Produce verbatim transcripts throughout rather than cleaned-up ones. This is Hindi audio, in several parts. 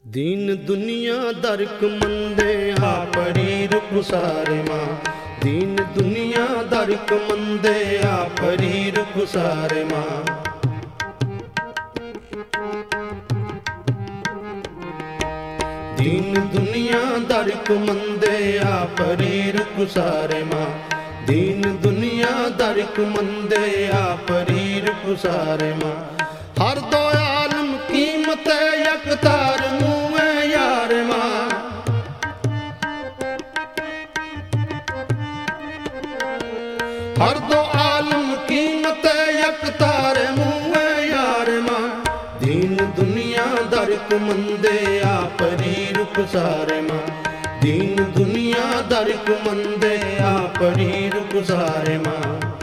दीन दुनिया दरक मंदे आ परीर कुसारे मां। दीन दुनिया दरक मंदे आ परीर कुसारे मां। दीन दुनिया दरक मंदे आ परीर कुसारे मां। दीन दुनिया दरक मंदे आ परीर कुसारे मां। हर दो आलम कीमत यकतार मुँह यार मां। हर दो आलम कीमत यकतार मुँह यार मां। दीन दुनिया दरक मंदे आ परीर कुसारे मां। दीन दुनिया दरक मंदे आ परीर कुसारे मां।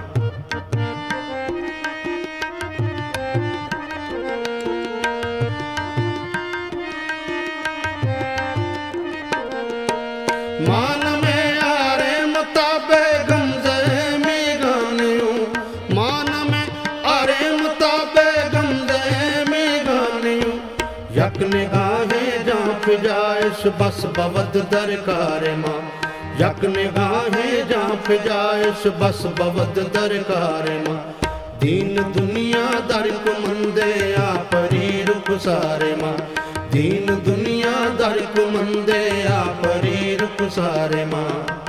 मान में आरे मुताबे गमज़े में गानियों। मान में आरे मुताबे गमज़े में गानियों। यक निगाहे जांफ जायश बस बवद दरकार मां। यक निगाहे जांफ जायश बस बवद दरकार मां। दीन दुनिया दरक मंदे आ परीर कुसारे मां। दीन दुनिया दरक मंदे आ परीर कुसारे मां।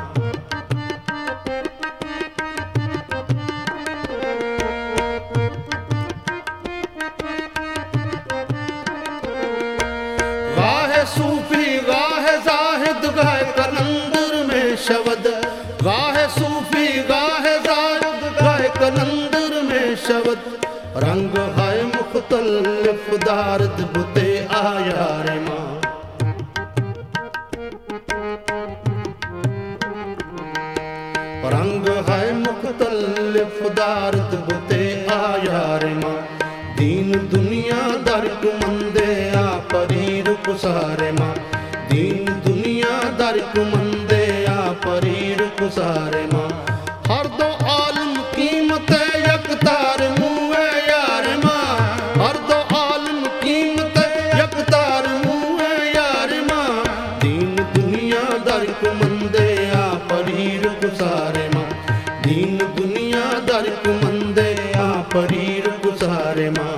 गाहे सूफी गाहे जाहिद गाहे कलंदर में शबद। गाहे सूफी गाहे जाहिद गाहे कलंदर में शबद। रंग है मुख्तलिफ दारद बुते आया रे मां। रंग है मुख्तलिफ दारद बुते आया रे मां। दीन दुनिया दरक मंदे आ परीर कुसारे मां। दीन दुनिया दरक मंदे आ परीर कुसारे मां। हर दो आलम कीमत यकतार मुँह यार मां। हर दो आलम कीमत यकतार मुँह यार मां। दीन दुनिया दरक मंदे आ परीर कुसारे मां। दीन दुनिया दरक मंदे आ परीर कुसारे मां।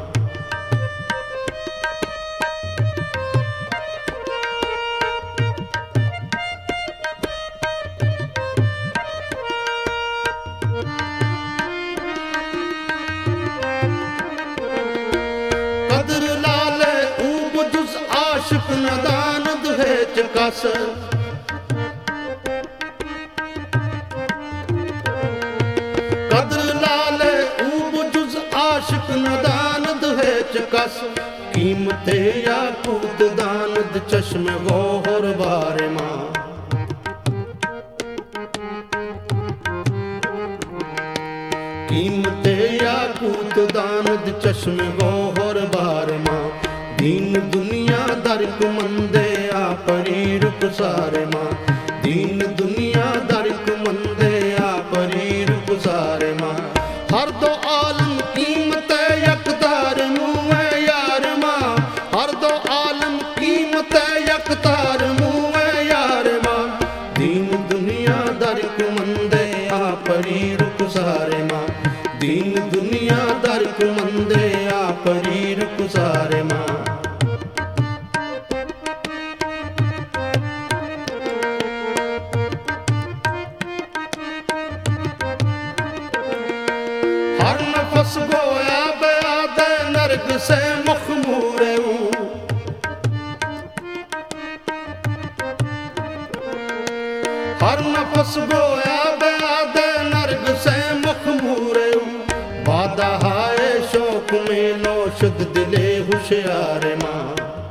कदर लाले ऊब जुस आशिक नदानद है चकस। कदर लाले ऊब जुस आशिक नदानद है चकस। कीमते याकूत दानद चश्मे गोहर बारे मां। कीमते याकूत दानद चश्मे गोहर बार मां। दीन दुनिया दरक मंदे आ परीर कुसारे मां। दीन दुनिया दरक मंदे आ परीर कुसारे मां। हर दो आलम कीमत यकतार मुँह यार मां। हर दो आलम कीमत यकतार मुँह यार मां। दीन दुनिया दरक मंदे आ परीर कुसारे मां। दीन दुनिया दरक मंदे आ परीर कुसारे मां। हर नफस गोया बयाद नरक से मखमूरे हूँ। हर नफस गोया बयाद नरक से मखमूरे हूँ। बादा हाय शौक में नौशद दिले होशियार मां।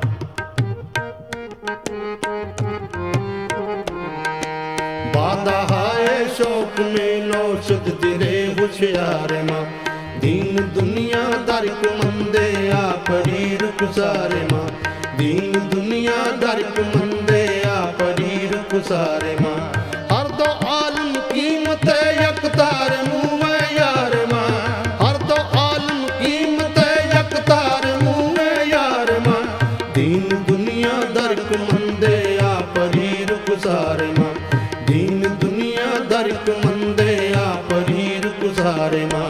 बादा हाय शौक में नौशद दिले होशियार मां। दीन दुनिया दरक मंदे आ परीर कुसारे मां। दीन दुनिया दरक मंदे आ परीर कुसारे मां। हर दो आलम कीमत यकतार मुँह यार मां। हर दो आलम कीमत यकतार मुँह यार मां। दीन दुनिया दर मंदे आ परी रुक सारे मां दीन दुनिया दर मंदे आ परी रुक सारे मां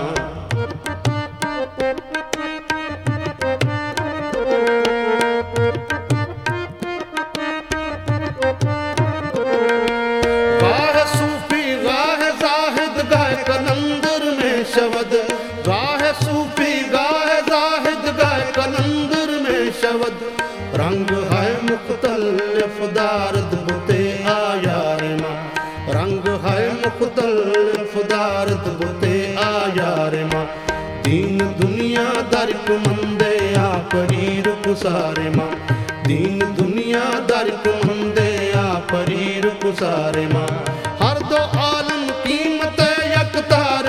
शबद गाहे सूफी गाहे जाहिद गाहे कलंदर में शबद रंग है मुख्तलिफ दारद बुते आया रे मां रंग है मुख्तलिफ दारद बुते आया रे मां दीन दुनिया दर मंदे आ परी रुक सारे मां दीन दुनिया दर मंदे आ परी रुक सारे मां हर दो आलम कीमत यकतार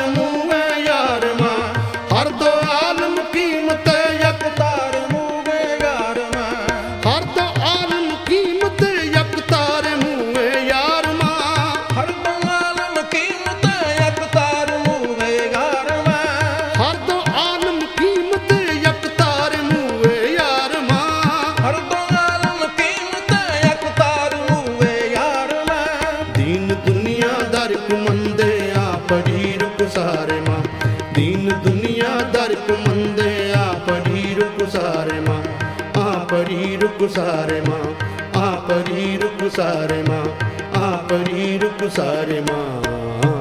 दीन दुनिया दर मंदे आ परी रुक सारे मां आ परी रुक सारे मां आ परी रुक सारे मां आ परी रुक सारे मां।